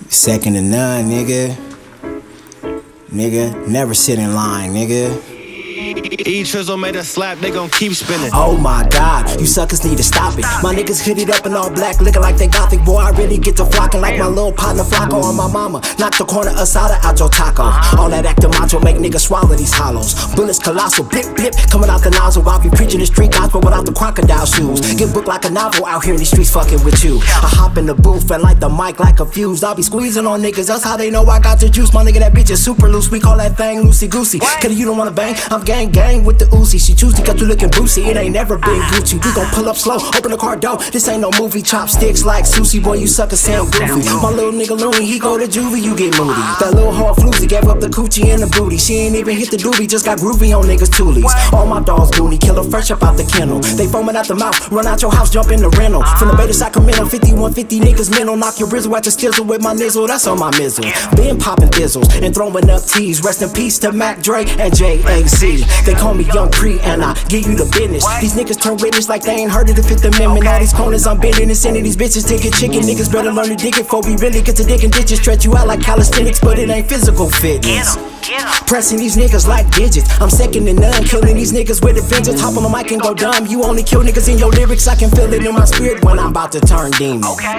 Second to none, nigga. Nigga, never sit in line, nigga. E-Trizzle made a slap, they gon' keep spinning. Oh my God, you suckers need to stop it. My niggas hooded up in all black, looking like they gothic. Boy, I really get to flocking like my little partner Flocko on my mama. Knock the corner asada out your taco. All that acting macho make niggas swallow these hollows. Bullets colossal, blip blip, coming out the nozzle. While we preaching the street gospel without the crocodile shoes. Get booked like a novel out here in these streets fucking with you. I hop in the booth and light the mic like a fuse. I'll be squeezing on niggas, that's how they know I got the juice. My nigga, that bitch is super loose, we call that thing loosey goosey. Cause you don't wanna bang, I'm gang gang with the Uzi. She choose to got you looking boosy, it ain't never been Gucci. We gon' pull up slow, open the car door. This ain't no movie, chopsticks like sushi. Boy, you suckers sound goofy. My little nigga Looney, he go to juvie, you get moody. That little hard floozy gave up the coochie and the booty. She ain't even hit the doobie, just got groovy on niggas' toolies. All my dogs goony, killer fresh up out the kennel. They foaming out the mouth, run out your house, jump in the rental. From the Bay to Sacramento, 5150 niggas mental. Knock your brizzle at your stizzle with my nizzle, that's on my mizzle. Been popping thizzles and throwing up T's. Rest in peace to Mac Dre and JAC. They call me Young Cree and I give you the business. These niggas turn witness like they ain't heard of the Fifth Amendment. All these corners I'm bending and sending these bitches to get chicken. Niggas better learn to dig it before we really get to digging ditches. Stretch you out like calisthenics, but it ain't physical fitness. Pressing these niggas like digits. I'm second to none, killing these niggas with a vengeance. Hop on the mic and go dumb. You only kill niggas in your lyrics. I can feel it in my spirit when I'm about to turn demon.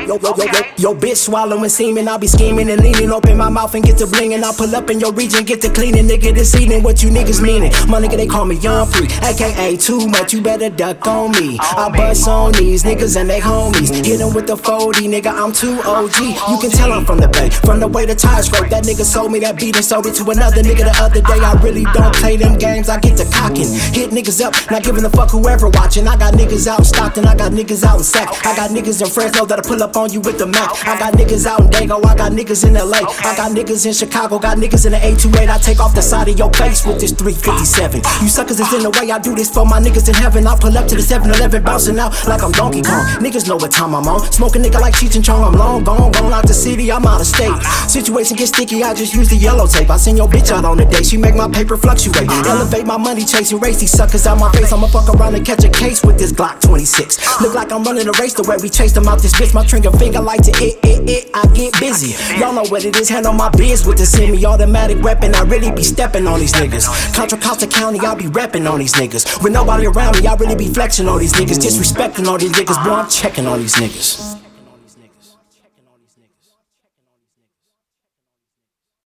Yo, bitch swallowing semen. I'll be scheming and leaning, open my mouth and get to blinging. I'll pull up in your region, get to cleaning. Nigga, this eating what you niggas meaning. My nigga, they call me Young Free, aka too much. You better duck on me. I bust on these niggas and they homies. Hit them with the 40, nigga, I'm too OG. You can tell I'm from the Bay, from the way the tires scrape. That nigga sold me that beat and sold it to another nigga the other day. I really don't play them games, I get to cocking. Hit niggas up, not giving a fuck whoever watching. I got niggas out in Stockton, I got niggas out in Sac. I got niggas in Fresno that'll pull up on you with the Mac. I got niggas out in Dago, I got niggas in LA. I got niggas in Chicago, got niggas in the 828. I take off the side of your face with this 357. You suckers is in the way, I do this for my niggas in heaven. I pull up to the 7-Eleven, bouncing out like I'm Donkey Kong. Niggas know what time I'm on. Smoking nigga like Cheech and Chong. I'm long gone out the city, I'm out of state. Situation gets sticky, I just use the yellow tape. I send your bitch out on the date, she make my paper fluctuate. Elevate my money chasing, race these suckers out my face. I'ma fuck around and catch a case with this Glock 26. Look like I'm running a race the way we chase them out this bitch. My trigger finger like to I get busy. Y'all know what it is, handle my biz with the semi-automatic weapon. I really be stepping on these niggas. Contra Costa County, I be repping on these niggas. With nobody around me, I really be flexing on these niggas. Disrespecting all these niggas, boy, I'm checking on these niggas.